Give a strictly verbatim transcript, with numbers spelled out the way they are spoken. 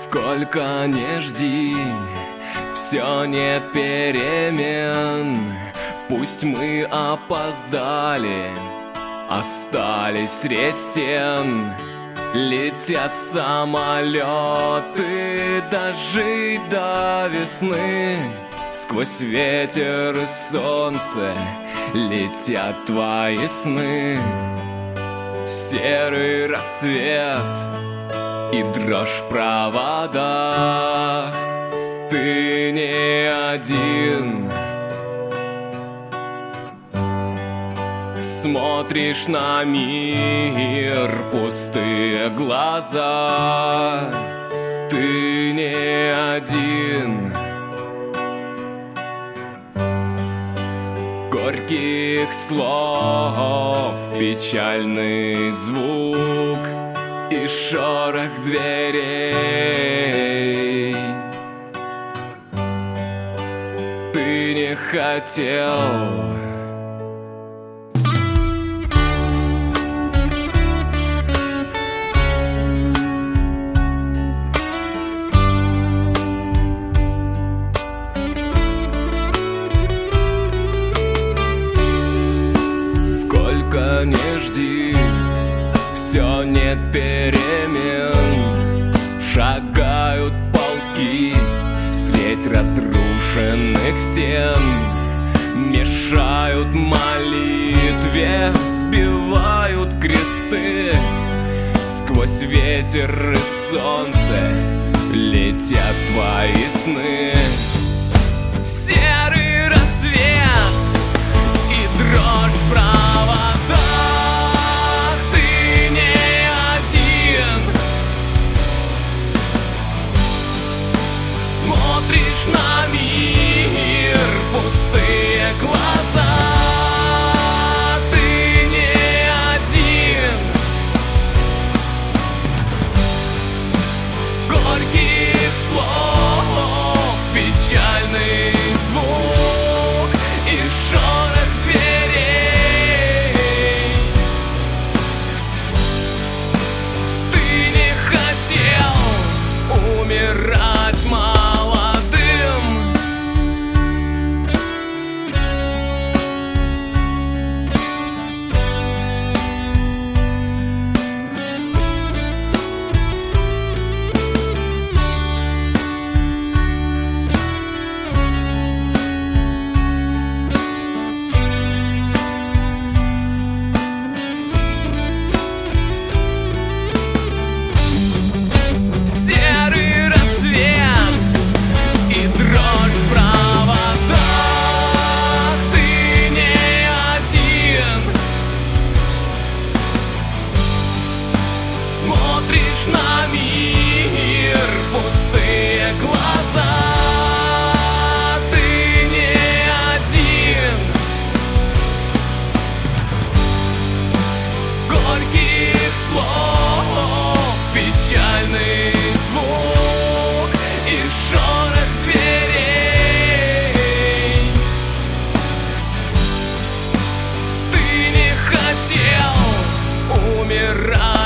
Сколько не жди, все нет перемен. Пусть мы опоздали, остались средь стен. Летят самолеты, дожить до весны. Сквозь ветер и солнце летят твои сны. Серый рассвет и дрожь в проводах. Ты не один. Смотришь на мир, пустые глаза. Ты не один. Горьких слов, печальный звук и шорох дверей. Ты не хотел. Сколько не жди, все нет перемен. Шагают полки средь разрушенных стен. Мешают молитве, сбивают кресты. Сквозь ветер и солнце летят твои сны. Серый рассвет и дрожь в проводах. Ты не один. Смотришь на мир, пустые глаза. Ты не один. Горьких слов, печальный звук и шорох дверей. Ты не хотел умирать молодым. Серый рассвет и дрожь в проводах. Ты не один. Смотришь на мир, пустые глаза. Ты не один. Горьких слов, печальный звук и шорох дверей. Ты не хотел умирать.